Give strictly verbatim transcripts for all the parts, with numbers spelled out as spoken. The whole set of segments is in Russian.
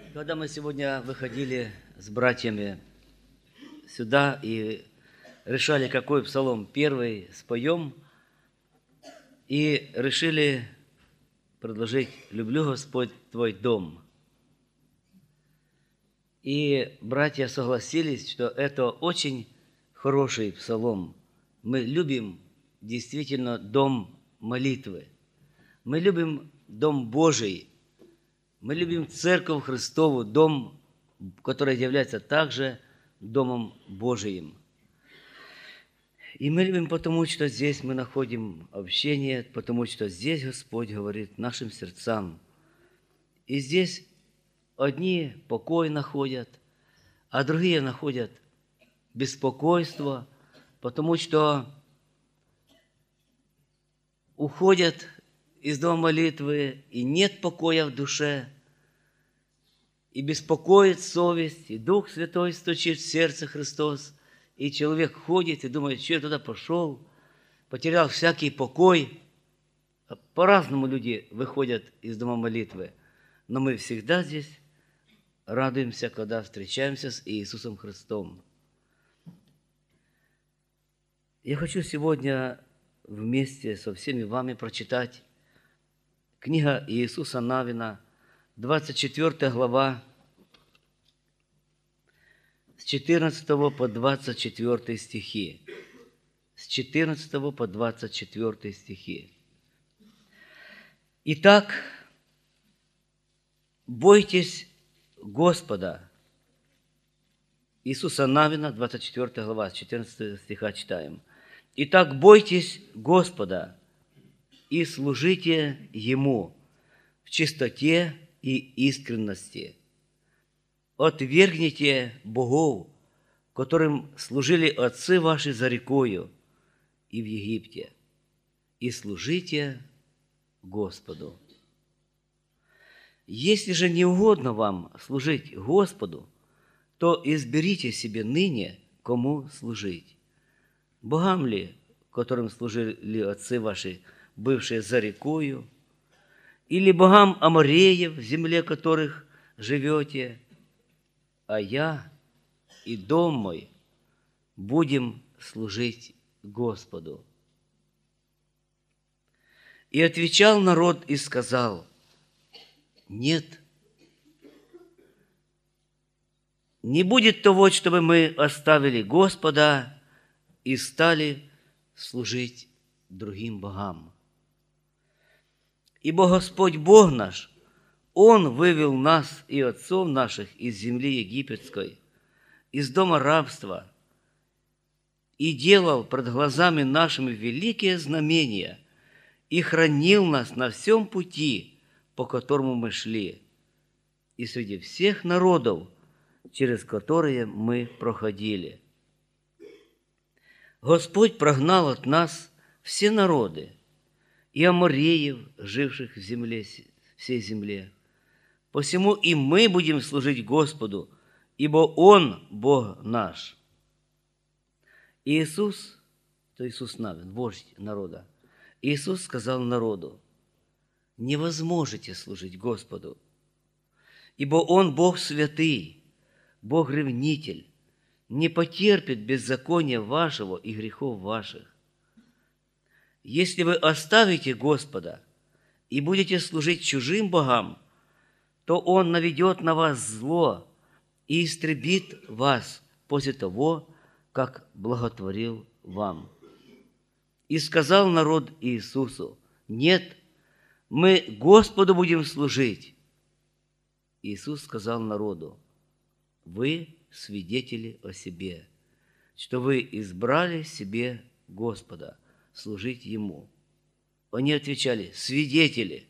Когда мы сегодня выходили с братьями сюда и решали, какой псалом первый споем, и решили предложить «Люблю, Господь, Твой дом». И братья согласились, что это очень хороший псалом. Мы любим действительно дом молитвы. Мы любим дом Божий. Мы любим Церковь Христову, дом, который является также Домом Божиим. И мы любим потому, что здесь мы находим общение, потому что здесь Господь говорит нашим сердцам. И здесь одни покой находят, а другие находят беспокойство, потому что уходят из дома молитвы, и нет покоя в душе, и беспокоит совесть, и Дух Святой стучит в сердце Христос, и человек ходит и думает, что я туда пошел, потерял всякий покой. По-разному люди выходят из дома молитвы, но мы всегда здесь радуемся, когда встречаемся с Иисусом Христом. Я хочу сегодня вместе со всеми вами прочитать книга Иисуса Навина, двадцать четвёртая глава, с четырнадцатого по двадцать четвёртый стихи. С четырнадцатого по двадцать четвёртый стихи. Итак, бойтесь Господа. Иисуса Навина, двадцать четвёртая глава, с четырнадцатого стиха читаем. Итак, бойтесь Господа и служите Ему в чистоте и искренности. Отвергните богов, которым служили отцы ваши за рекою и в Египте, и служите Господу. Если же не угодно вам служить Господу, то изберите себе ныне, кому служить. Богам ли, которым служили отцы ваши, бывшие за рекою, или богам Амореев, в земле которых живете, а я и дом мой будем служить Господу. И отвечал народ и сказал, нет, не будет того, чтобы мы оставили Господа и стали служить другим богам. Ибо Господь Бог наш, Он вывел нас и отцов наших из земли египетской, из дома рабства, и делал пред глазами нашими великие знамения, и хранил нас на всем пути, по которому мы шли, и среди всех народов, через которые мы проходили. Господь прогнал от нас все народы, и амореев, живших в земле, всей земле. Посему и мы будем служить Господу, ибо Он Бог наш. Иисус, то Иисус Навин, вождь народа, Иисус сказал народу, не возможете служить Господу, ибо Он Бог святый, Бог ревнитель, не потерпит беззакония вашего и грехов ваших. Если вы оставите Господа и будете служить чужим богам, то Он наведет на вас зло и истребит вас после того, как благотворил вам. И сказал народ Иисусу, нет, мы Господу будем служить. Иисус сказал народу, вы свидетели о себе, что вы избрали себе Господа, служить Ему. Они отвечали, свидетели.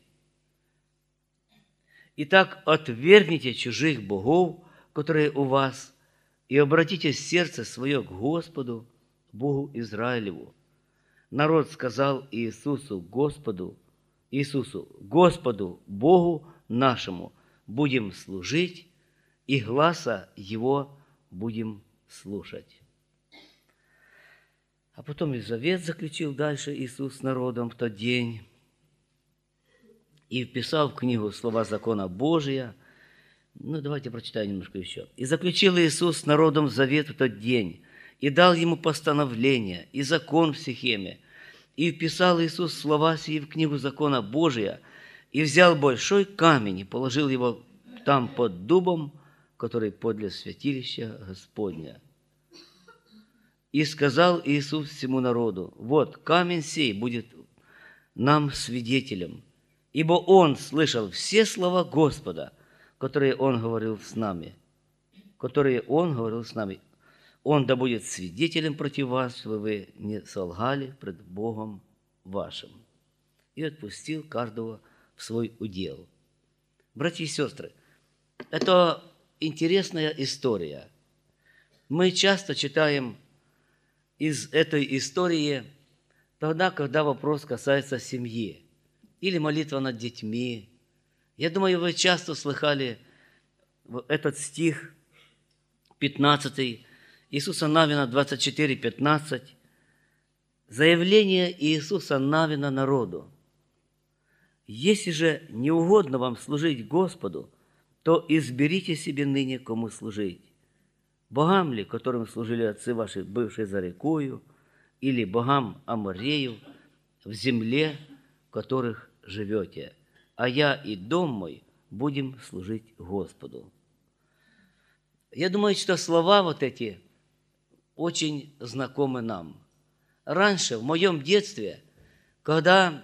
Итак, отвергните чужих богов, которые у вас, и обратите сердце свое к Господу, Богу Израилеву. Народ сказал Иисусу, Господу, Иисусу, Господу, Богу нашему, будем служить, и гласа Его будем слушать. А потом и завет заключил дальше Иисус с народом в тот день и вписал в книгу слова закона Божия, Ну, давайте прочитаем немножко еще. «И заключил Иисус с народом завет в тот день, и дал ему постановление, и закон в Сихеме. И вписал Иисус слова сии в книгу закона Божия, и взял большой камень, и положил его там под дубом, который подле святилища Господня. И сказал Иисус всему народу: вот камень сей будет нам свидетелем, ибо Он слышал все слова Господа, которые Он говорил с нами, которые Он говорил с нами. Он да будет свидетелем против вас, чтобы вы не солгали пред Богом вашим». И отпустил каждого в свой удел. Братья и сестры, это интересная история. Мы часто читаем из этой истории тогда, когда вопрос касается семьи или молитва над детьми. Я думаю, вы часто слыхали этот стих пятнадцатый, Иисуса Навина двадцать четыре пятнадцать. Заявление Иисуса Навина народу: «Если же не угодно вам служить Господу, то изберите себе ныне, кому служить. Богам ли, которым служили отцы ваши, бывшие за рекою, или богам Аморею, в земле, в которых живете, а я и дом мой будем служить Господу». Я думаю, что слова вот эти очень знакомы нам. Раньше, в моем детстве, когда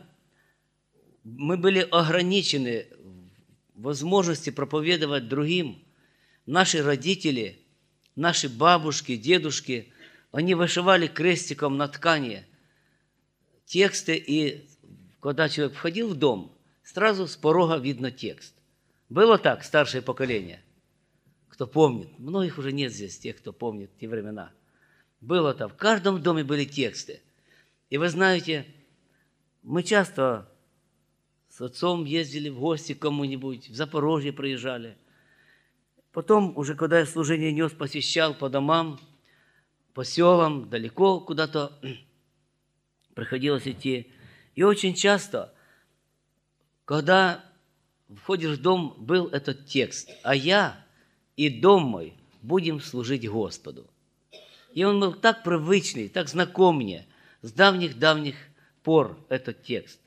мы были ограничены в возможности проповедовать другим, наши родители, наши бабушки, дедушки, они вышивали крестиком на ткани тексты, и когда человек входил в дом, сразу с порога видно текст. Было так, старшее поколение? Кто помнит? Многих уже нет здесь, тех, кто помнит те времена. Было так. В каждом доме были тексты. И вы знаете, мы часто с отцом ездили в гости к кому-нибудь, в Запорожье проезжали. Потом, уже когда я служение нес, посещал по домам, по селам, далеко куда-то приходилось идти. И очень часто, когда входишь в дом, был этот текст: «А я и дом мой будем служить Господу». И он был так привычный, так знаком мне, с давних-давних пор этот текст.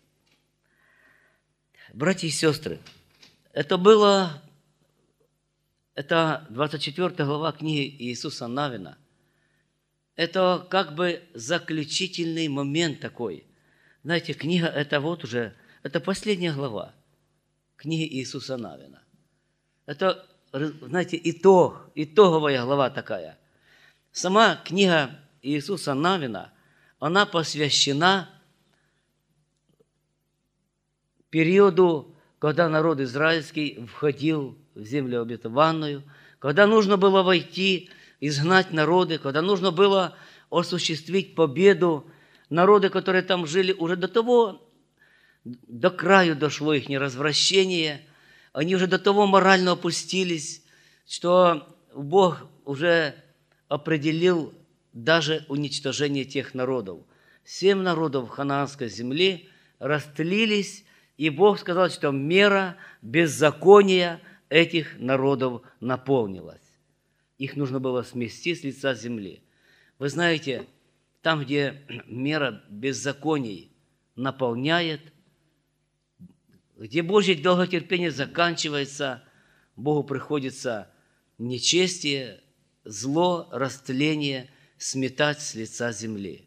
Братья и сестры, это было, это двадцать четвёртая глава книги Иисуса Навина. Это как бы заключительный момент такой. Знаете, книга это вот уже, это последняя глава книги Иисуса Навина. Это, знаете, итог, итоговая глава такая. Сама книга Иисуса Навина, она посвящена периоду, когда народ израильский входил в землю обетованную, когда нужно было войти, изгнать народы, когда нужно было осуществить победу. Народы, которые там жили, уже до того, до краю дошло их неразвращение, они уже до того морально опустились, что Бог уже определил даже уничтожение тех народов. Семь народов ханаанской земли растлились, и Бог сказал, что мера беззакония этих народов наполнилась. Их нужно было смести с лица земли. Вы знаете, там, где мера беззаконий наполняет, где Божье долготерпение заканчивается, Богу приходится нечестие, зло, растление сметать с лица земли.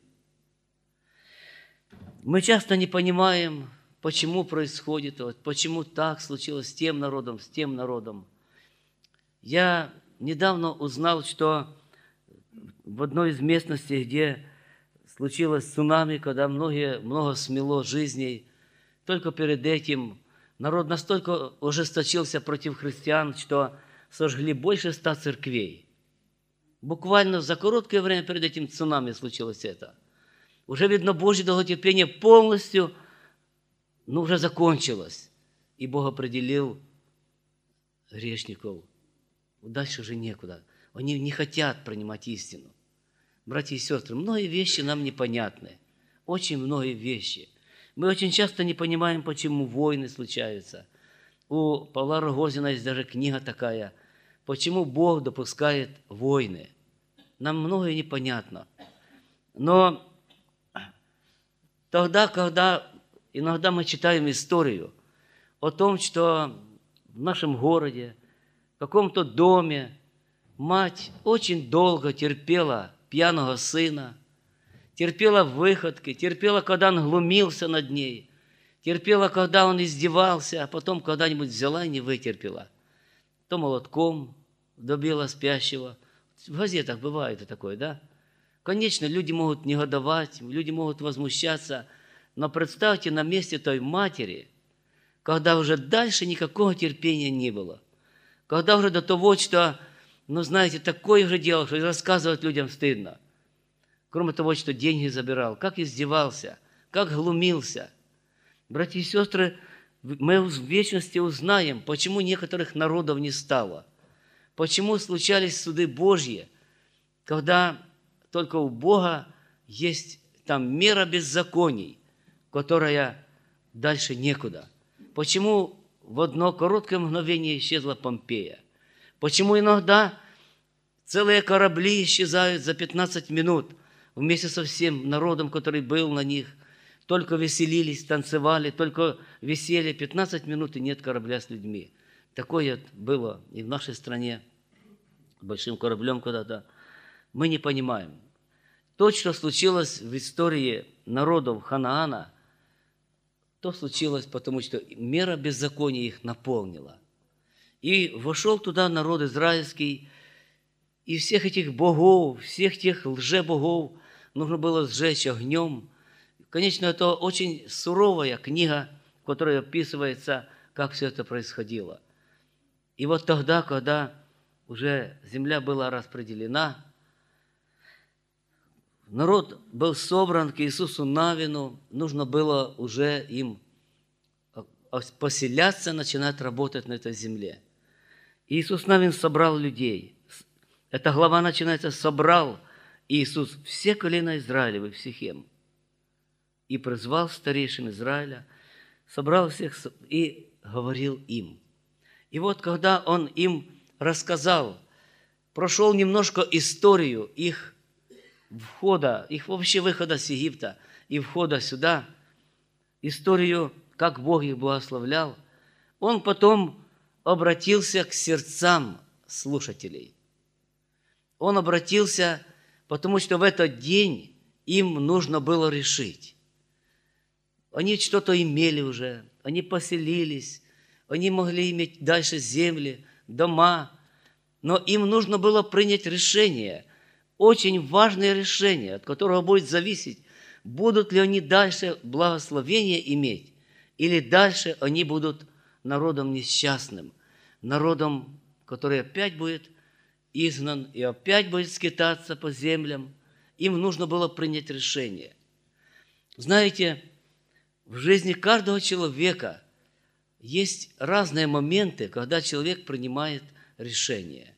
Мы часто не понимаем, почему происходит, вот, почему так случилось с тем народом, с тем народом. Я недавно узнал, что в одной из местностей, где случилось цунами, когда многие, много смело жизней, только перед этим народ настолько ожесточился против христиан, что сожгли больше ста церквей. Буквально за короткое время перед этим цунами случилось это. Уже, видно, Божье долготерпение полностью, но уже закончилось. И Бог определил грешников. Дальше же некуда. Они не хотят принимать истину. Братья и сестры, многие вещи нам непонятны. Очень многие вещи. Мы очень часто не понимаем, почему войны случаются. у Павла Рогозина есть даже книга такая «Почему Бог допускает войны?». Нам многое непонятно. Но тогда, когда иногда мы читаем историю о том, что в нашем городе, в каком-то доме мать очень долго терпела пьяного сына, терпела выходки, терпела, когда он глумился над ней, терпела, когда он издевался, а потом когда-нибудь взяла и не вытерпела. То молотком добила спящего. В газетах бывает и такое, да? Конечно, люди могут негодовать, люди могут возмущаться, но представьте на месте той матери, когда уже дальше никакого терпения не было, когда уже до того, что, ну, знаете, такое уже дело, что рассказывать людям стыдно. Кроме того, что деньги забирал, как издевался, как глумился. Братья и сестры, мы в вечности узнаем, почему некоторых народов не стало, почему случались суды Божьи, когда только у Бога есть там мера беззаконий, которая дальше некуда. Почему в одно короткое мгновение исчезла Помпея? Почему иногда целые корабли исчезают за пятнадцать минут вместе со всем народом, который был на них? Только веселились, танцевали, только веселье. пятнадцать минут и нет корабля с людьми. Такое было и в нашей стране, большим кораблем когда-то. Мы не понимаем. То, что случилось в истории народов Ханаана, то случилось, потому что мера беззакония их наполнила. И вошел туда народ израильский, и всех этих богов, всех тех лжебогов нужно было сжечь огнем. Конечно, это очень суровая книга, в которой описывается, как все это происходило. И вот тогда, когда уже земля была распределена, народ был собран к Иисусу Навину, нужно было уже им поселяться, начинать работать на этой земле. Иисус Навин собрал людей. Эта глава начинается «Собрал Иисус все колена Израилевы в Сихем и призвал старейшин Израиля, собрал всех и говорил им». И вот когда Он им рассказал, прошел немножко историю их входа, их вообще выхода с Египта и входа сюда, историю, как Бог их благословлял, Он потом обратился к сердцам слушателей. Он обратился, потому что в этот день им нужно было решить. Они что-то имели уже, они поселились, они могли иметь дальше земли, дома, но им нужно было принять решение, очень важное решение, от которого будет зависеть, будут ли они дальше благословение иметь, или дальше они будут народом несчастным, народом, который опять будет изгнан и опять будет скитаться по землям. Им нужно было принять решение. Знаете, в жизни каждого человека есть разные моменты, когда человек принимает решение.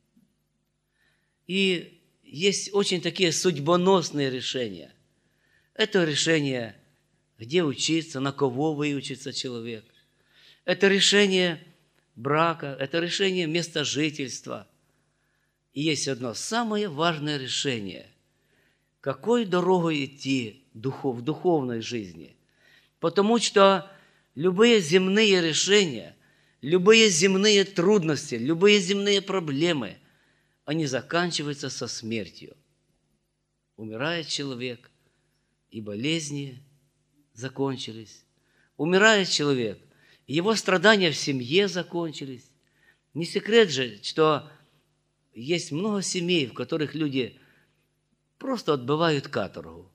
И есть очень такие судьбоносные решения. Это решение, где учиться, на кого выучится человек. Это решение брака, это решение места жительства. И есть одно самое важное решение. Какой дорогой идти в духовной жизни? Потому что любые земные решения, любые земные трудности, любые земные проблемы, они заканчиваются со смертью. Умирает человек, и болезни закончились. Умирает человек, и его страдания в семье закончились. Не секрет же, что есть много семей, в которых люди просто отбывают каторгу.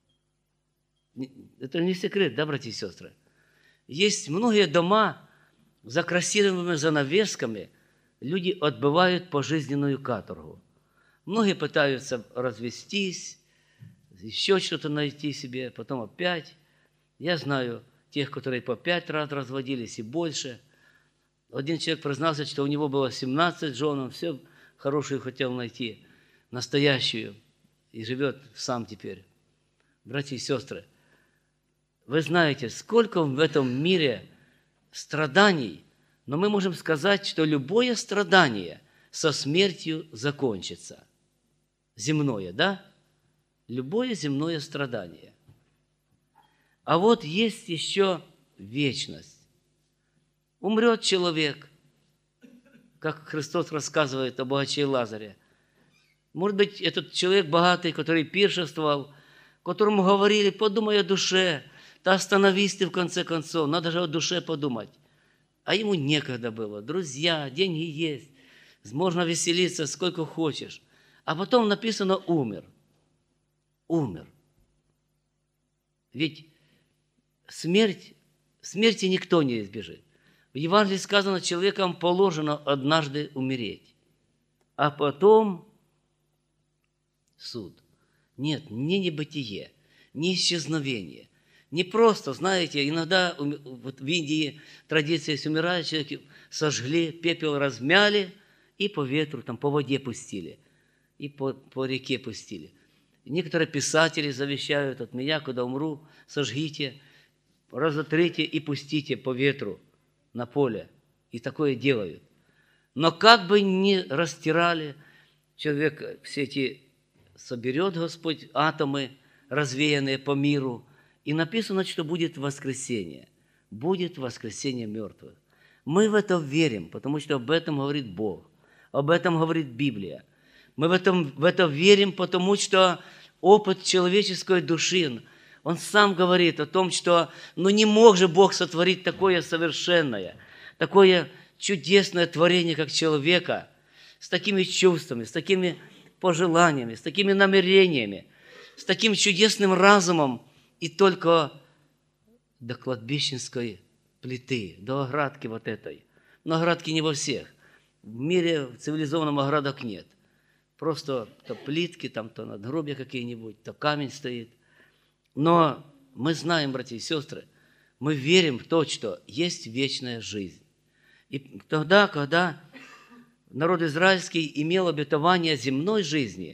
Это не секрет, да, братья и сестры? Есть многие дома за красивыми занавесками, люди отбывают пожизненную каторгу. Многие пытаются развестись, еще что-то найти себе, потом опять. Я знаю тех, которые по пять раз разводились и больше. Один человек признался, что у него было семнадцать жен, он все хорошую хотел найти, настоящую, и живет сам теперь. Братья и сестры, вы знаете, сколько в этом мире страданий Но мы можем сказать, что любое страдание со смертью закончится. Земное, да? Любое земное страдание. А вот есть еще вечность. Умрет человек, как Христос рассказывает о богаче Лазаре. Может быть, этот человек богатый, который пиршествовал, которому говорили: подумай о душе, да остановись ты в конце концов, надо же о душе подумать. А ему некогда было. Друзья, деньги есть, можно веселиться сколько хочешь. А потом написано: умер. Умер. Ведь смерть, смерти никто не избежит. В Евангелии сказано: человеком положено однажды умереть, а потом суд. Нет, не небытие, не исчезновение. Не просто, знаете, иногда вот в Индии традиция есть: умирает человек, сожгли, пепел размяли и по ветру, там, по воде пустили, и по, по реке пустили. Некоторые писатели завещают: от меня, когда умру, сожгите, разотрите и пустите по ветру на поле. И такое делают. Но как бы ни растирали, человек все эти соберет Господь атомы, развеянные по миру, и написано, что будет воскресение. Будет воскресение мертвых. Мы в это верим, потому что об этом говорит Бог, об этом говорит Библия. Мы в, этом, в это верим, потому что опыт человеческой души, он сам говорит о том, что ну не мог же Бог сотворить такое совершенное, такое чудесное творение, как человека, с такими чувствами, с такими пожеланиями, с такими намерениями, с таким чудесным разумом, и только до кладбищенской плиты, до оградки вот этой. Но оградки не во всех. В мире в цивилизованном оградок нет. Просто то плитки, там, то надгробия какие-нибудь, то камень стоит. Но мы знаем, братья и сестры, мы верим в то, что есть вечная жизнь. И тогда, когда народ израильский имел обетование земной жизни,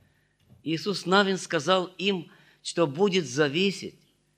Иисус Навин сказал им, что будет зависеть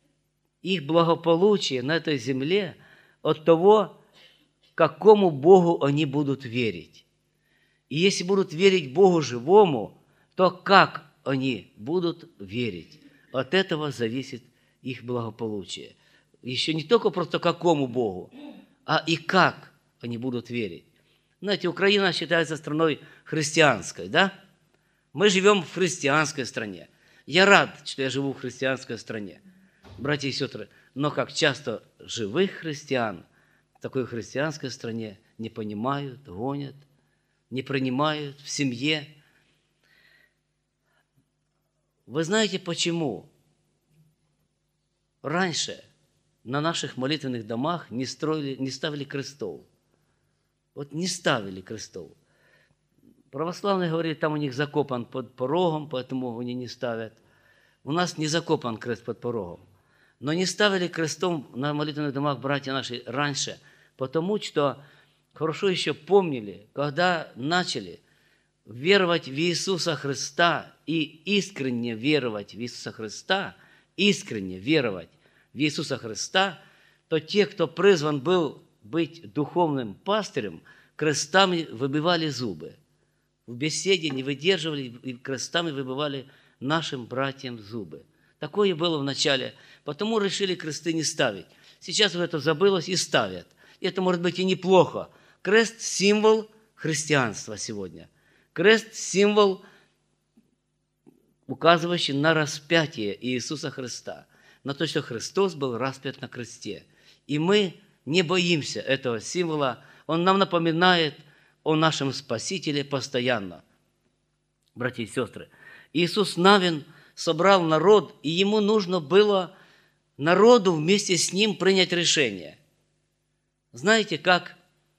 их благополучие на этой земле от того, какому Богу они будут верить. И если будут верить Богу живому, то как они будут верить? От этого зависит их благополучие. Еще не только просто какому Богу, а и как они будут верить. Знаете, Украина считается страной христианской, да? Мы живем в христианской стране. Я рад, что я живу в христианской стране, братья и сестры. Но как часто живых христиан в такой христианской стране не понимают, гонят, не принимают в семье. Вы знаете, почему раньше на наших молитвенных домах не строили, не ставили крестов? Вот не ставили крестов. Православные говорят, там у них закопан под порогом, поэтому они не ставят. У нас не закопан крест под порогом. Но не ставили крестом на молитвенных домах братья наши раньше, потому что хорошо еще помнили, когда начали веровать в Иисуса Христа и искренне веровать в Иисуса Христа, искренне веровать в Иисуса Христа, то те, кто призван был быть духовным пастырем, крестами выбивали зубы. В беседе не выдерживали и крестами выбивали нашим братьям зубы. Такое было в начале. Потому решили кресты не ставить. Сейчас вот это забылось и ставят. И это может быть и неплохо. Крест – символ христианства сегодня. Крест – символ, указывающий на распятие Иисуса Христа. На то, что Христос был распят на кресте. И мы не боимся этого символа. Он нам напоминает о нашем Спасителе постоянно. Братья и сестры, Иисус Навин собрал народ, и ему нужно было народу вместе с ним принять решение. Знаете, как,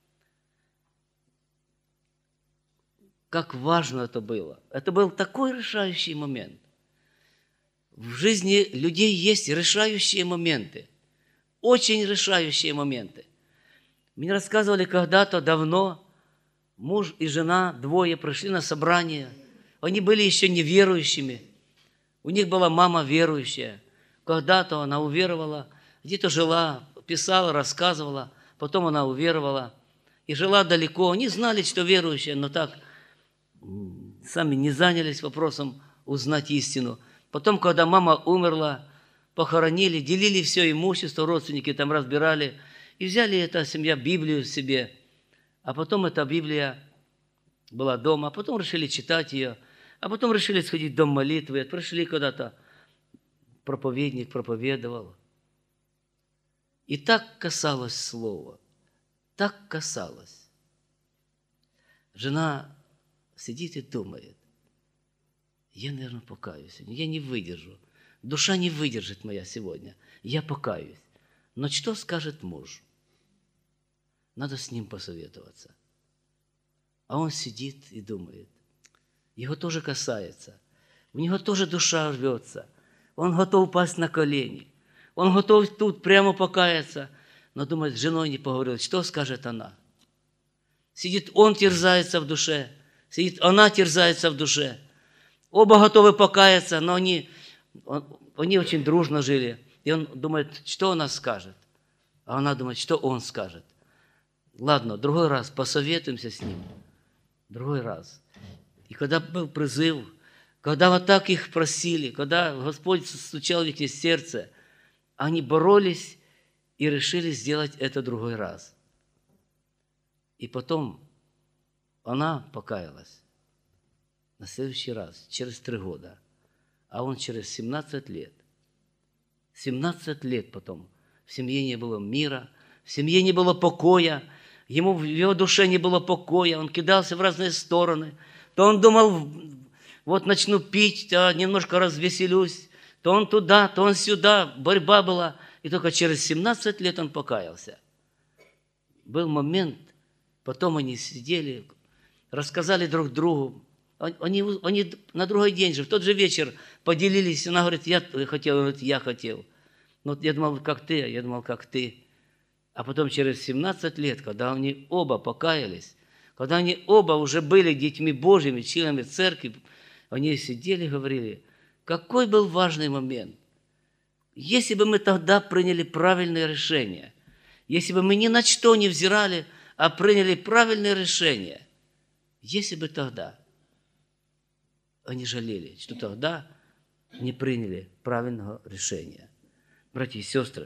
как важно это было? Это был такой решающий момент. В жизни людей есть решающие моменты, очень решающие моменты. Мне рассказывали когда-то давно, муж и жена, двое, пришли на собрание. Они были еще неверующими. У них была мама верующая. Когда-то она уверовала, где-то жила, писала, рассказывала. Потом она уверовала. и жила далеко. Они знали, что верующая, но так сами не занялись вопросом узнать истину. Потом, когда мама умерла, похоронили, делили все имущество, родственники там разбирали, и взяли эта семья Библию себе. А потом эта Библия была дома, а потом решили читать ее, а потом решили сходить в дом молитвы, пришли куда-то, проповедник проповедовал. И так касалось слова, так касалось. Жена сидит и думает, я, наверное, покаюсь, я не выдержу, душа не выдержит моя сегодня, я покаюсь. Но что скажет муж? Надо с ним посоветоваться. А он сидит и думает, его тоже касается, у него тоже душа рвется, он готов упасть на колени, он готов тут прямо покаяться, но думает, с женой не поговорил, что скажет она? Сидит, он терзается в душе, сидит, она терзается в душе. Оба готовы покаяться, но они, он, они очень дружно жили. И он думает, что она скажет? А она думает, что он скажет? Ладно, другой раз посоветуемся с ним. Другой раз. И когда был призыв, когда вот так их просили, когда Господь стучал в их сердце, они боролись и решили сделать это другой раз. И потом она покаялась на следующий раз, через три года, а он через семнадцать лет. семнадцать лет потом в семье не было мира, в семье не было покоя, ему в его душе не было покоя, он кидался в разные стороны. То он думал, вот начну пить, то немножко развеселюсь, то он туда, то он сюда, борьба была. И только через семнадцать лет он покаялся. Был момент, потом они сидели, рассказали друг другу. Они, они на другой день же, в тот же вечер поделились. Она говорит, я хотел, он говорит, я хотел. Но я думал, как ты, я думал, как ты. А потом через семнадцать лет, когда они оба покаялись, когда они оба уже были детьми Божьими, членами церкви, они сидели и говорили, какой был важный момент. Если бы мы тогда приняли правильное решение, если бы мы ни на что не взирали, а приняли правильное решение, если бы тогда они жалели, что тогда не приняли правильного решения. Братья и сестры,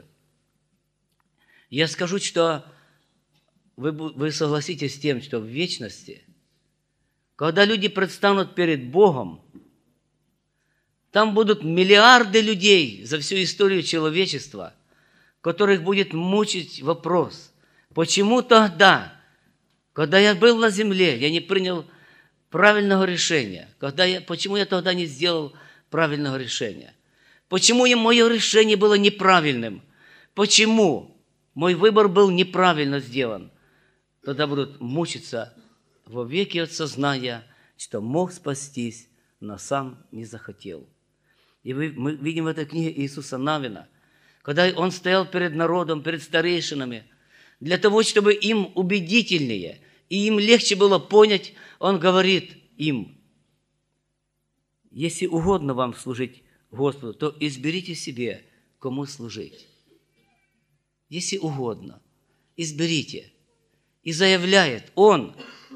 я скажу, что вы, вы согласитесь с тем, что в вечности, когда люди предстанут перед Богом, там будут миллиарды людей за всю историю человечества, которых будет мучить вопрос, почему тогда, когда я был на земле, я не принял правильного решения, когда я, почему я тогда не сделал правильного решения? Почему мое решение было неправильным? Почему мой выбор был неправильно сделан? Тогда будут мучиться во веки от сознания, что мог спастись, но сам не захотел. И вы, мы видим в этой книге Иисуса Навина, когда он стоял перед народом, перед старейшинами, для того, чтобы им убедительнее и им легче было понять, он говорит им, если угодно вам служить Господу, то изберите себе, кому служить. Если угодно, изберите. И заявляет он,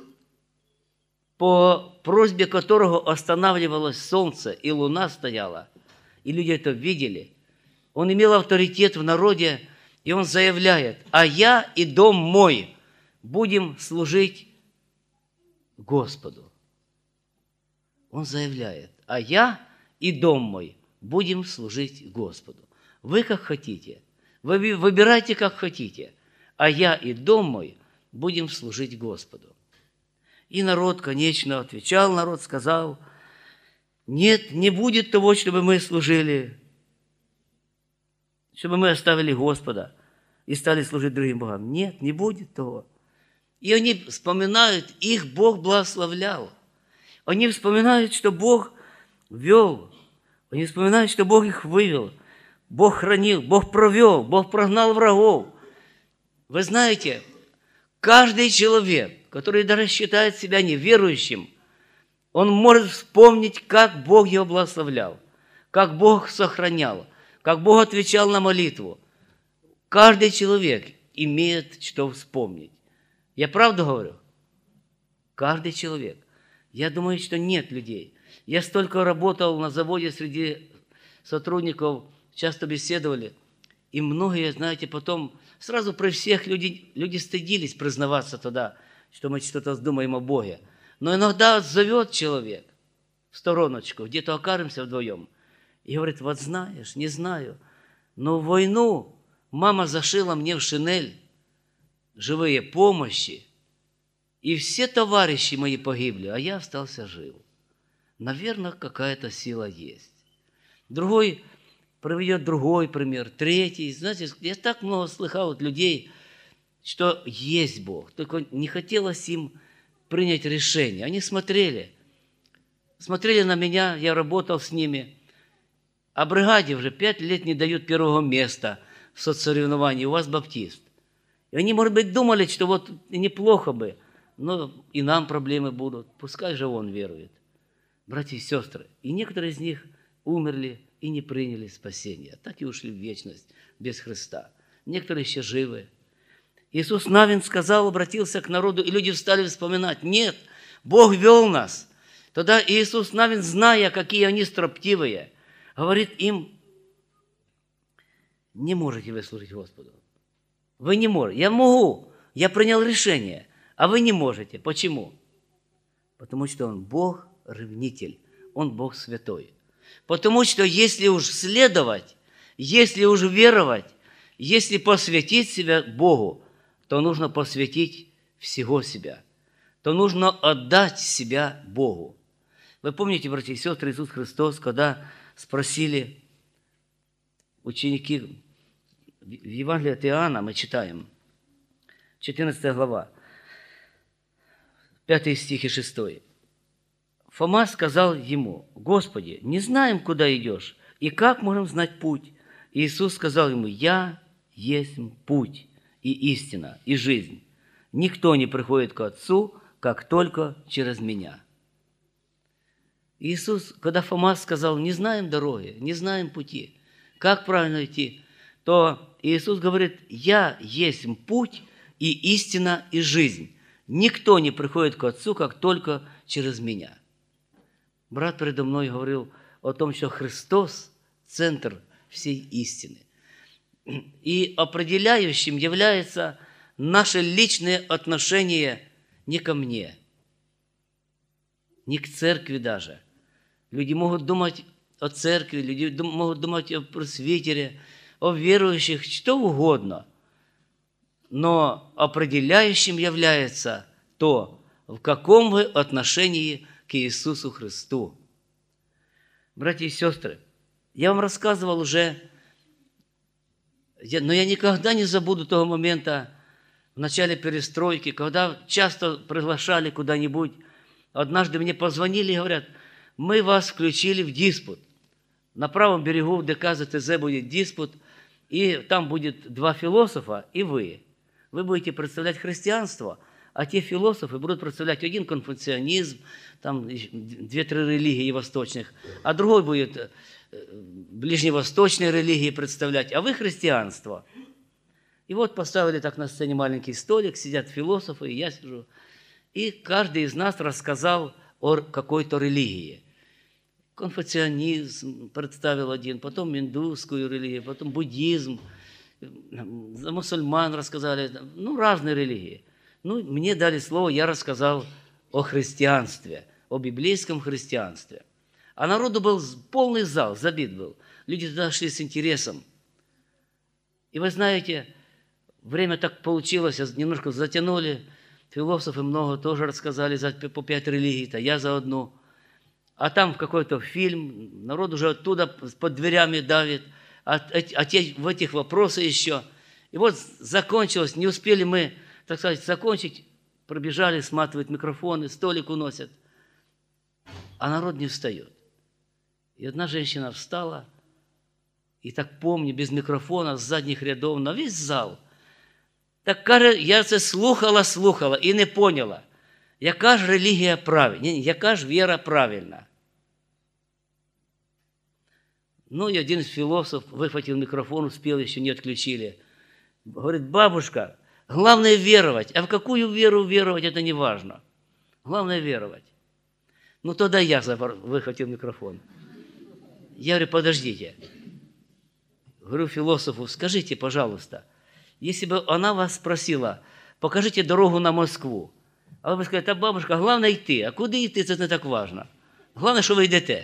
по просьбе которого останавливалось солнце и луна стояла, и люди это видели. Он имел авторитет в народе, и он заявляет, а я и дом мой будем служить Господу. Он заявляет, а я и дом мой будем служить Господу. Вы как хотите, вы выбирайте как хотите, а я и дом мой будем служить Господу. И народ, конечно, отвечал, народ сказал, нет, не будет того, чтобы мы служили, чтобы мы оставили Господа и стали служить другим богам. Нет, не будет того. И они вспоминают, их Бог благословлял. Они вспоминают, что Бог вел. Они вспоминают, что Бог их вывел. Бог хранил, Бог провел, Бог прогнал врагов. Вы знаете, каждый человек, который даже считает себя неверующим, он может вспомнить, как Бог его благословлял, как Бог сохранял, как Бог отвечал на молитву. Каждый человек имеет что вспомнить. Я правду говорю? Каждый человек. Я думаю, что нет людей. Я столько работал на заводе среди сотрудников, часто беседовали, и многие, знаете, потом сразу при всех люди, люди стыдились признаваться тогда, что мы что-то думаем о Боге. Но иногда зовет человек в стороночку, где-то окажемся вдвоем, и говорит: вот знаешь, не знаю, но в войну мама зашила мне в шинель живые помощи, и все товарищи мои погибли, а я остался жив. Наверное, какая-то сила есть. Другой приведет другой пример, третий. Знаете, я так много слыхал от людей, что есть Бог, только не хотелось им принять решение. Они смотрели, смотрели на меня, я работал с ними, а бригаде уже пять лет не дают первого места в соцсоревновании, у вас баптист. И они, может быть, думали, что вот неплохо бы, но и нам проблемы будут, пускай же он верует. Братья и сестры, и некоторые из них умерли и не приняли спасения, так и ушли в вечность без Христа. Некоторые еще живы. Иисус Навин сказал, обратился к народу, и люди стали вспоминать: нет, Бог вел нас. Тогда Иисус Навин, зная, какие они строптивые, говорит им: не можете вы служить Господу. Вы не можете. Я могу, я принял решение, а вы не можете. Почему? Потому что Он Бог ревнитель, Он Бог святой. Потому что если уж следовать, если уж веровать, если посвятить себя Богу, то нужно посвятить всего себя, то нужно отдать себя Богу. Вы помните, братья и сестры, Иисус Христос, когда спросили ученики, в Евангелии от Иоанна мы читаем, четырнадцатая глава, пятый стих и шестой. Фома сказал ему: Господи, не знаем, куда идешь, и как можем знать путь? И Иисус сказал ему: Я есть путь, и истина, и жизнь. Никто не приходит к Отцу, как только через Меня. Иисус, когда Фома сказал: не знаем дороги, не знаем пути, как правильно идти, то Иисус говорит: Я есть путь, и истина, и жизнь. Никто не приходит к Отцу, как только через Меня. Брат передо мной говорил о том, что Христос – центр всей истины. И определяющим является наше личное отношение не ко мне, не к церкви даже. Люди могут думать о церкви, люди могут думать о пресвитере, о верующих, что угодно. Но определяющим является то, в каком вы отношении к Иисусу Христу. Братья и сестры, я вам рассказывал уже, но я никогда не забуду того момента в начале перестройки, когда часто приглашали куда-нибудь. Однажды мне позвонили и говорят: мы вас включили в диспут. На правом берегу в ДК ЗТЗ будет диспут, и там будет два философа и вы. Вы будете представлять христианство, а те философы будут представлять один конфуцианизм, там две-три религии восточных, а другой будет ближневосточные религии представлять, а вы христианство. И вот поставили так на сцене маленький столик, сидят философы, и я сижу. И каждый из нас рассказал о какой-то религии. Конфуцианизм представил один, потом индусскую религию, потом буддизм, за мусульман рассказали, ну, разные религии. Ну, мне дали слово, я рассказал о христианстве, о библейском христианстве. А народу был полный зал, забит был. Люди туда шли с интересом. И вы знаете, время так получилось, немножко затянули, философы много тоже рассказали за, по пять религий-то, я за одну. А там какой-то фильм, народ уже оттуда под дверями давит, а, а те в этих вопросы еще. И вот закончилось, не успели мы, так сказать, закончить, пробежали, сматывают микрофоны, столик уносят, а народ не встает. И одна женщина встала, и так помню, без микрофона, с задних рядов, на весь зал. Так каже, я це слухала, слухала і не поняла, яка ж релігія правильна, яка ж віра правильна. Ну, и один из философов выхватил микрофон, успел, еще не отключили. Говорит: бабушка, Главное веровать. А в какую веру веровать, это не важно. Главное веровать. Ну, тогда я выхватил микрофон. Я говорю, подождите. Говорю философу, скажите, пожалуйста, если бы она вас спросила, покажите дорогу на Москву, а вы бы сказали, та бабушка, главное йти. А куди йти, це не так важно. Главное, що ви йдете.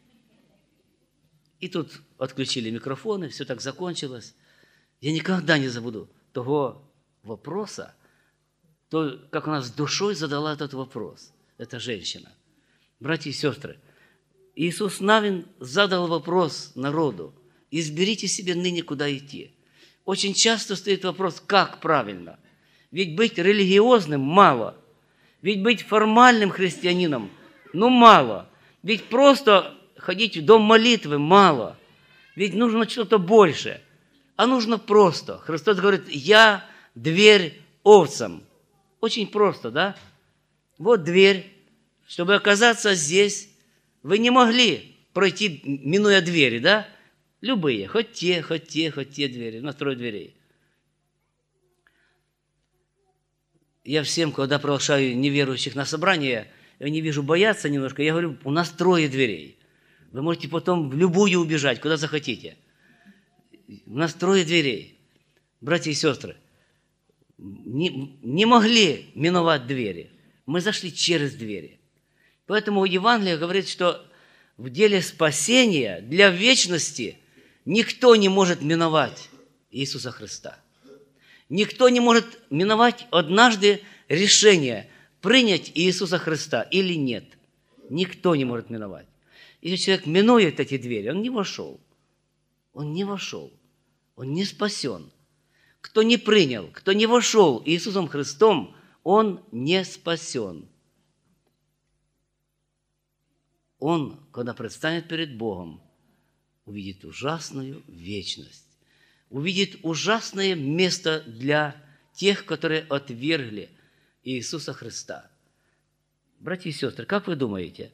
И тут отключили микрофоны, все так закончилось. Я никогда не забуду того вопроса, то, как она с душой задала этот вопрос, эта женщина. Братья и сестры, Иисус Навин задал вопрос народу, изберите себе ныне, куда идти. Очень часто стоит вопрос, как правильно. Ведь быть религиозным мало. Ведь быть формальным христианином, ну, мало. Ведь просто ходить в дом молитвы мало. Ведь нужно что-то больше. А нужно просто. Христос говорит, я дверь овцам. Очень просто, да? Вот дверь. Чтобы оказаться здесь, вы не могли пройти, минуя двери, да? Любые, хоть те, хоть те, хоть те двери, настрой дверей. Я всем, когда приглашаю неверующих на собрание, я не вижу, боятся немножко, я говорю, у нас трое дверей. Вы можете потом в любую убежать, куда захотите. У нас трое дверей. Братья и сестры, не, не могли миновать двери. Мы зашли через двери. Поэтому Евангелие говорит, что в деле спасения для вечности никто не может миновать Иисуса Христа. Никто не может миновать однажды решение, принять Иисуса Христа или нет. Никто не может миновать. Если человек минует эти двери, он не вошел. Он не вошел. Он не спасен. Кто не принял, кто не вошел Иисусом Христом, он не спасен. Он, когда предстанет перед Богом, увидит ужасную вечность. Увидит ужасное место для тех, которые отвергли Иисуса Христа. Братья и сестры, как вы думаете?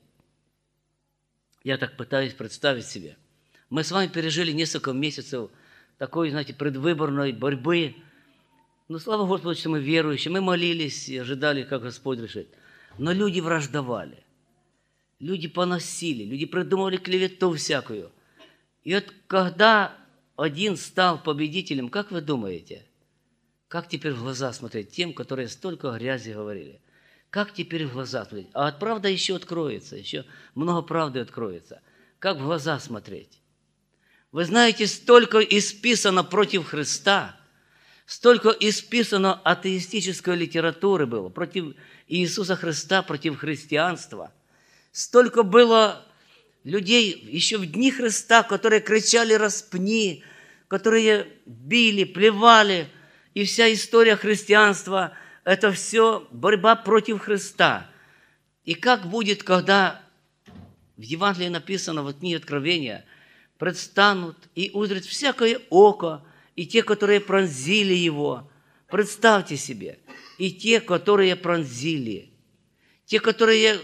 Я так пытаюсь представить себе. Мы с вами пережили несколько месяцев такой, знаете, предвыборной борьбы. Ну, слава Господу, что мы верующие. Мы молились и ожидали, как Господь решит. Но люди враждовали. Люди поносили. Люди придумывали клевету всякую. И вот когда один стал победителем, как вы думаете, как теперь в глаза смотреть тем, которые столько грязи говорили? Как теперь в глаза смотреть? А от правда еще откроется, еще много правды откроется. Как в глаза смотреть? Вы знаете, столько исписано против Христа, столько исписано атеистической литературы было против Иисуса Христа, против христианства. Столько было людей еще в дни Христа, которые кричали «распни», которые били, плевали. И вся история христианства – это все борьба против Христа. И как будет, когда в Евангелии написано, в книге Откровения, предстанут и узрят всякое око, и те, которые пронзили его. Представьте себе, и те, которые пронзили, те, которые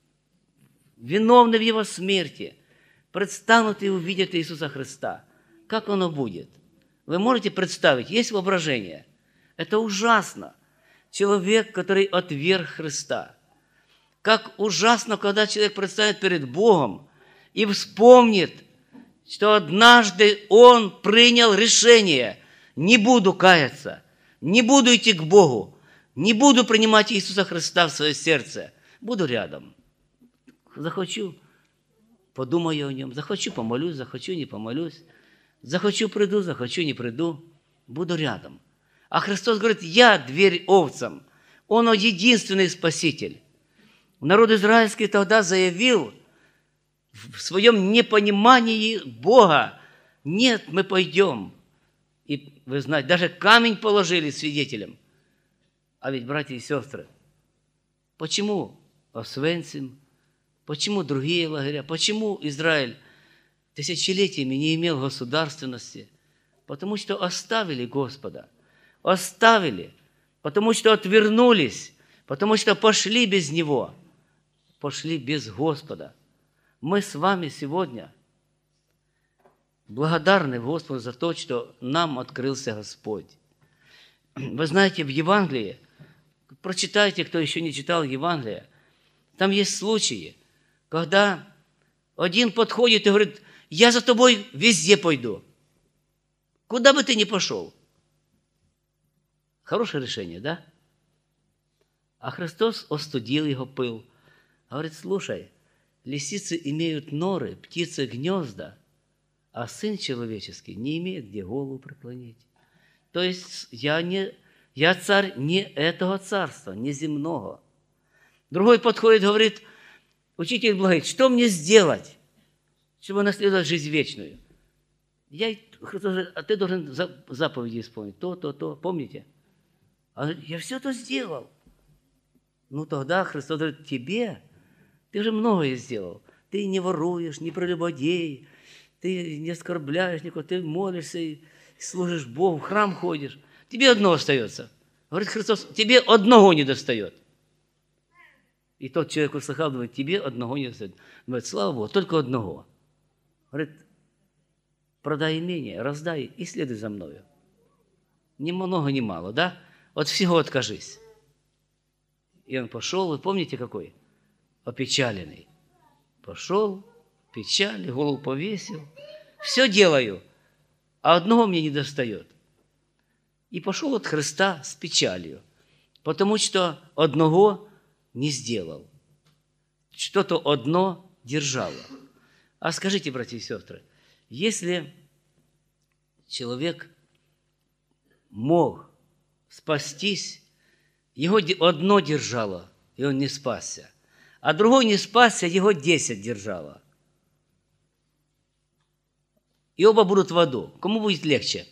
виновны в его смерти, предстанут и увидят Иисуса Христа. Как оно будет? Вы можете представить? Есть воображение? Это ужасно. Человек, который отверг Христа. Как ужасно, когда человек предстанет перед Богом и вспомнит, что однажды он принял решение: не буду каяться, не буду идти к Богу, не буду принимать Иисуса Христа в свое сердце, буду рядом. Захочу, подумаю о нем, захочу, помолюсь, захочу, не помолюсь, захочу, приду, захочу, не приду, буду рядом. А Христос говорит, я дверь овцам, Он единственный Спаситель. Народ израильский тогда заявил в своем непонимании Бога, нет, мы пойдем. И вы знаете, даже камень положили свидетелем. А ведь, братья и сестры, почему Освенцим, почему другие лагеря, почему Израиль тысячелетиями не имел государственности? Потому что оставили Господа, оставили, потому что отвернулись, потому что пошли без Него, пошли без Господа. Мы с вами сегодня благодарны Господу за то, что нам открылся Господь. вы знаете, в Евангелии, прочитайте, кто еще не читал Евангелие, там есть случаи, когда один подходит и говорит: я за тобой везде пойду. Куда бы ты ни пошел. Хорошее решение, да? А Христос остудил его пыл. Говорит: слушай, лисицы имеют норы, птицы гнезда, а Сын Человеческий не имеет где голову преклонить. То есть я, не, я царь не этого царства, не земного. Другой подходит и говорит: учитель благой, что мне сделать, чтобы наследовать жизнь вечную? Я, Христос говорит: а ты должен заповеди исполнить, то, то, то. Помните? Он говорит: я все это сделал. Ну тогда Христос говорит: тебе, ты же многое сделал. Ты не воруешь, не прелюбодей, ты не оскорбляешь никого, ты молишься и служишь Богу, в храм ходишь. Тебе одно остается. Говорит Христос: тебе одного не достает. И тот человек услыхал, думает: тебе одного не достает. Говорит: слава Богу, только одного. Говорит: продай имение, раздай и следуй за мною. Ни много, ни мало, да? От всего откажись. И он пошел, вы помните какой? Опечаленный. Пошел, печаль, голову повесил. Все делаю, а одного мне не достает. И пошел от Христа с печалью, потому что одного не сделал. Что-то одно держало. А скажите, братья и сестры, если человек мог спастись, его одно держало, и он не спасся, а другой не спасся, его десять держало. И оба будут в аду. Кому будет легче?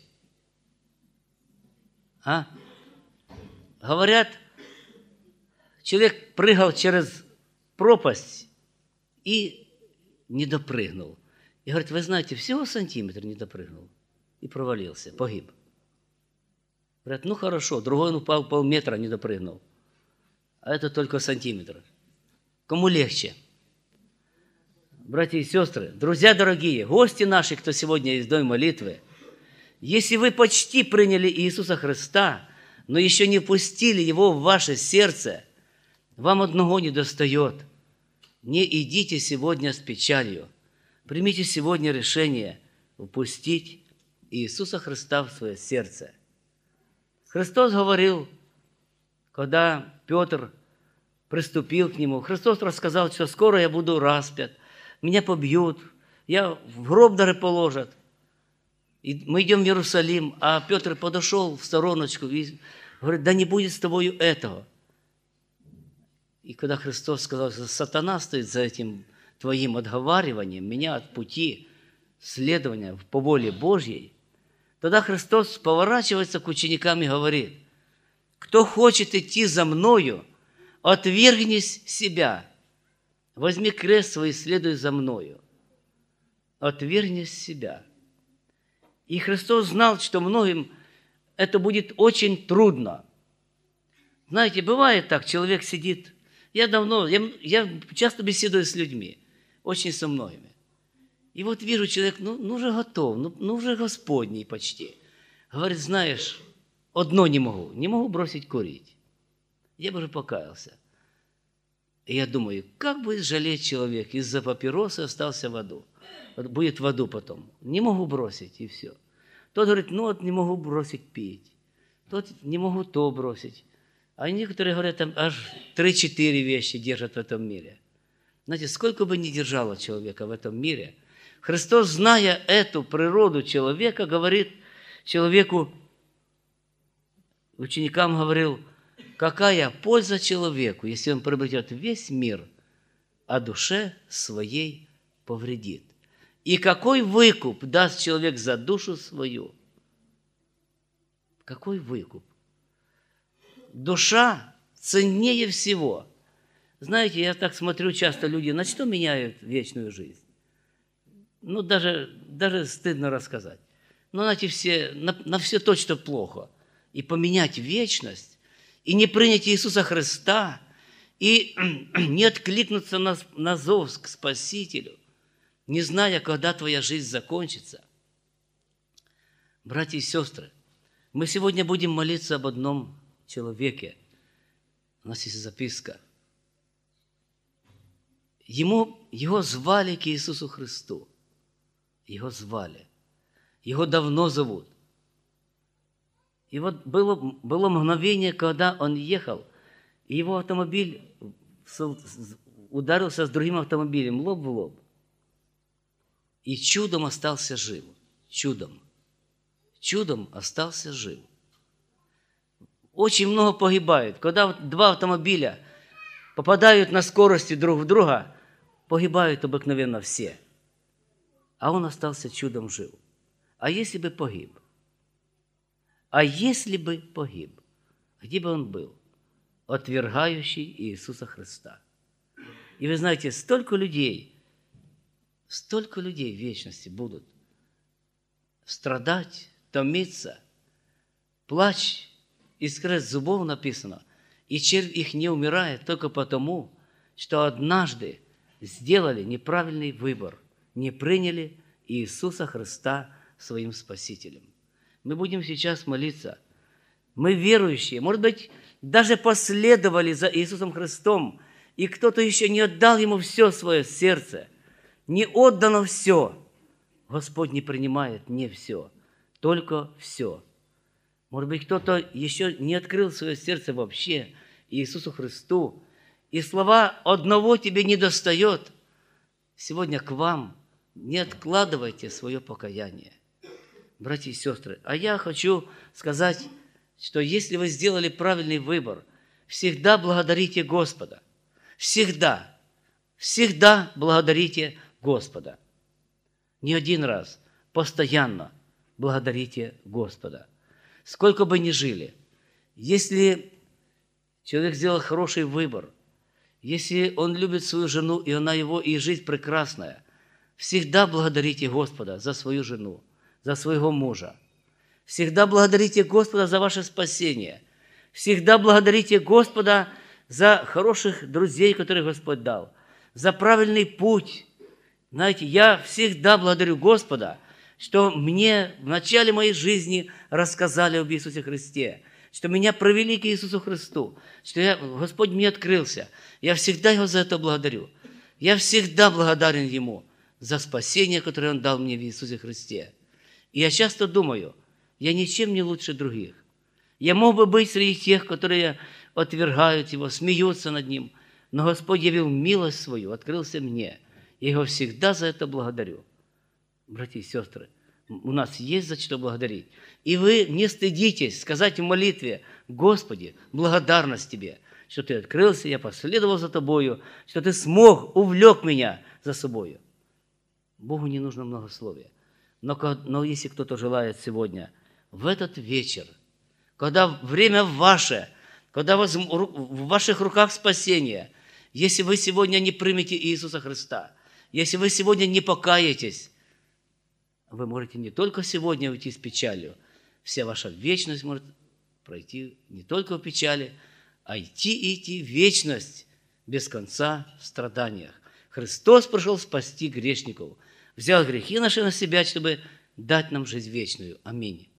А? Говорят, человек прыгал через пропасть и не допрыгнул. И говорит: вы знаете, всего сантиметр не допрыгнул. И провалился, погиб. Говорят: ну хорошо, другой он упал полметра, не допрыгнул. А это только сантиметр. Кому легче? Братья и сестры, друзья дорогие, гости наши, кто сегодня из Дома молитвы, если вы почти приняли Иисуса Христа, но еще не пустили Его в ваше сердце, вам одного не достает. Не идите сегодня с печалью. Примите сегодня решение впустить Иисуса Христа в свое сердце. Христос говорил, когда Петр приступил к Нему, Христос рассказал, что скоро я буду распят, меня побьют, я в гроб даже положат. И мы идем в Иерусалим, а Петр подошел в стороночку и говорит: да не будет с тобою этого. И когда Христос сказал, что сатана стоит за этим твоим отговариванием, меня от пути следования по воле Божьей, тогда Христос поворачивается к ученикам и говорит: кто хочет идти за мною, отвергнись себя, возьми крест свой и следуй за мною. Отвергнись себя. И Христос знал, что многим это будет очень трудно. Знаете, бывает так, человек сидит, я давно, я, я часто беседую с людьми, очень со многими. И вот вижу, человек, ну, ну уже готов, ну, ну уже Господний почти. Говорит: знаешь, одно не могу, не могу бросить курить. Я бы уже покаялся. И я думаю, как будет жалеть человек, из-за папиросы остался в аду. Будет в аду потом. Не могу бросить, и все. Тот говорит: ну вот не могу бросить пить. Тот не могу то бросить. А некоторые говорят, там аж три-четыре вещи держат в этом мире. Знаете, сколько бы ни держало человека в этом мире, Христос, зная эту природу человека, говорит человеку, ученикам говорил: какая польза человеку, если он приобретет весь мир, а душе своей повредит? И какой выкуп даст человек за душу свою? Какой выкуп? Душа ценнее всего. Знаете, я так смотрю, часто люди, на что меняют вечную жизнь? Ну, даже, даже стыдно рассказать. Но на, все, на, на все то, что плохо. И поменять вечность, и не принять Иисуса Христа, и не откликнуться на, на зов к Спасителю, не зная, когда твоя жизнь закончится. Братья и сестры, Мы сегодня будем молиться об одном человеке. У нас есть записка. Ему, его звали к Иисусу Христу. Его звали. Его давно зовут. И вот было, было мгновение, когда он ехал, и его автомобиль ударился с другим автомобилем лоб в лоб. И чудом остался жив. Чудом. Чудом остался жив. Очень много погибают. Когда два автомобиля попадают на скорости друг в друга, погибают обыкновенно все. А он остался чудом жив. А если бы погиб? А если бы погиб? Где бы он был? Отвергающий Иисуса Христа. И вы знаете, столько людей, столько людей в вечности будут страдать, томиться, плач, и скрежет зубов написано, и червь их не умирает только потому, что однажды сделали неправильный выбор, не приняли Иисуса Христа своим Спасителем. Мы будем сейчас молиться. Мы верующие, может быть, даже последовали за Иисусом Христом, и кто-то еще не отдал Ему все свое сердце, не отдано все. Господь не принимает не все, только все. Может быть, кто-то еще не открыл свое сердце вообще Иисусу Христу, и слова «одного тебе не достает» сегодня к вам. Не откладывайте свое покаяние. Братья и сестры, а я хочу сказать, что если вы сделали правильный выбор, всегда благодарите Господа. Всегда, всегда благодарите Господа. Не один раз, постоянно благодарите Господа. Сколько бы ни жили, если человек сделал хороший выбор, если он любит свою жену, и она его, и жизнь прекрасная, всегда благодарите Господа за свою жену, за своего мужа. Всегда благодарите Господа за ваше спасение. Всегда благодарите Господа за хороших друзей, которых Господь дал, за правильный путь. Знаете, я всегда благодарю Господа, что мне в начале моей жизни рассказали об Иисусе Христе, что меня провели к Иисусу Христу, что я, Господь мне открылся. Я всегда Его за это благодарю. Я всегда благодарен Ему за спасение, которое Он дал мне в Иисусе Христе. И я часто думаю, я ничем не лучше других. Я мог бы быть среди тех, которые отвергают Его, смеются над Ним, но Господь явил милость свою, открылся мне. Я Его всегда за это благодарю. Братья и сестры, у нас есть за что благодарить. И вы не стыдитесь сказать в молитве: «Господи, благодарность Тебе, что Ты открылся, я последовал за Тобою, что Ты смог, увлек меня за собою». Богу не нужно многословия. Но, но если кто-то желает сегодня, в этот вечер, когда время ваше, когда в ваших руках спасение, если вы сегодня не примете Иисуса Христа, если вы сегодня не покаетесь, вы можете не только сегодня уйти с печалью, вся ваша вечность может пройти не только в печали, а идти и идти в вечность без конца в страданиях. Христос пришел спасти грешников, взял грехи наши на себя, чтобы дать нам жизнь вечную. Аминь.